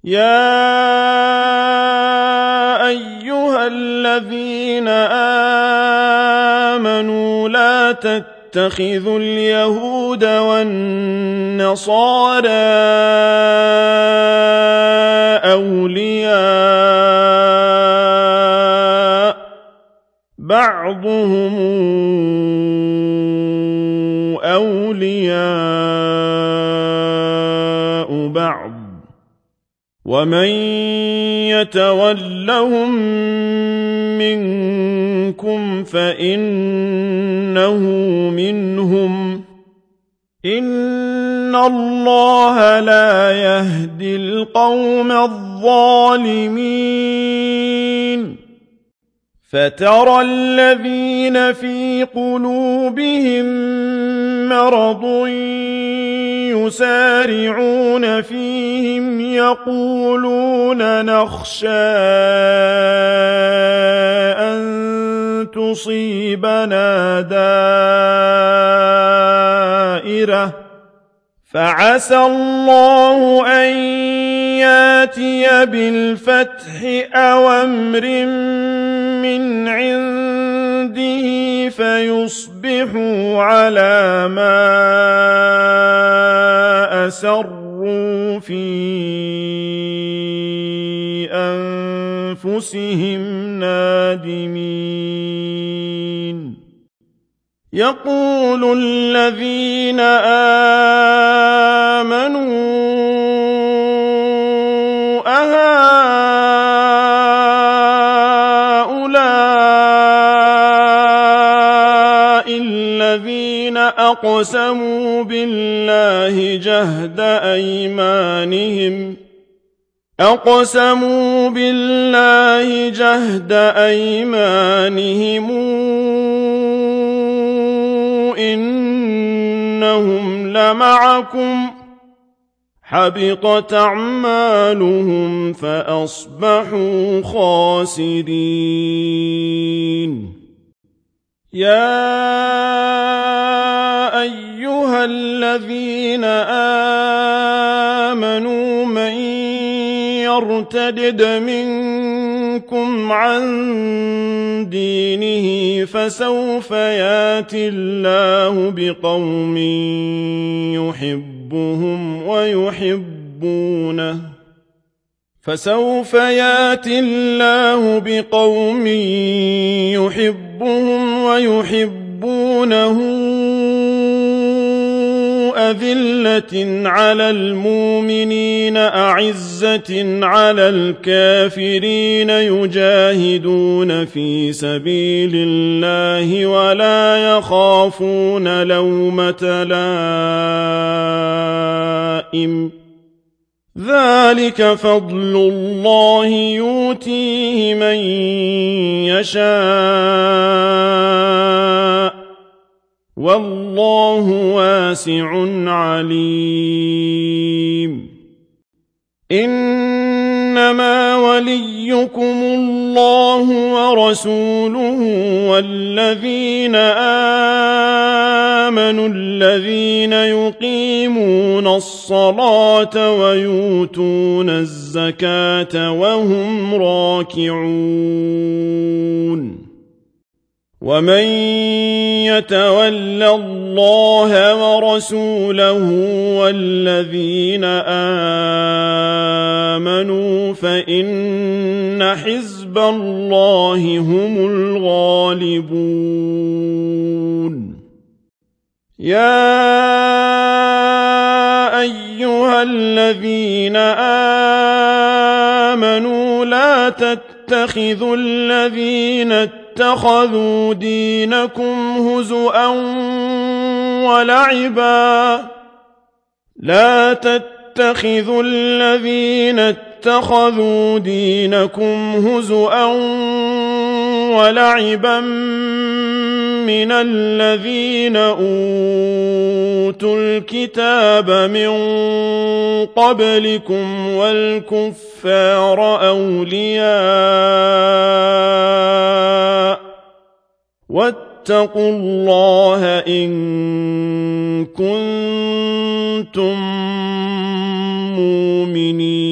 يا أيها الذين آمنوا لا تتخذوا اليهود والنصارى أولياء بعضهم أولياء بعض ومن يتولهم منكم فإنه منهم إن الله لا يهدي القوم الظالمين فترى الذين في قلوبهم مرض يسارعون فيهم يقولون نخشى أن تصيبنا دائرة فعسى الله أن ياتي بالفتح أو أمر من عنده فيصبحوا على ما أسروا في أنفسهم نادمين يقول الذين آمنوا أهؤلاء الذين أقسموا بالله جهد أيمانهم إنهم لمعكم حبطت أعمالهم فأصبحوا خاسرين يا أيها الذين آمنوا من يرتدد منكم عن دينه فسوف ياتي الله بقوم يحبهم ويحبونه أذلة على المؤمنين أعزة على الكافرين يجاهدون في سبيل الله ولا يخافون لومة لائم ذلك فضل الله يؤتيه من يشاء والله واسع عليم إنما وليكم الله ورسوله والذين آمنوا الذين يقيمون الصلاة ويؤتون الزكاة وهم راكعون ومن يتول الله ورسوله والذين آمنوا فإن حزب الله هم الغالبون يا أيها الذين آمنوا لا تتخذوا الذين اتخذوا دينكم هزؤا ولعبا من الذين أوتوا الكتاب من قبلكم والكفار أولياء واتقوا الله إن كنتم مؤمنين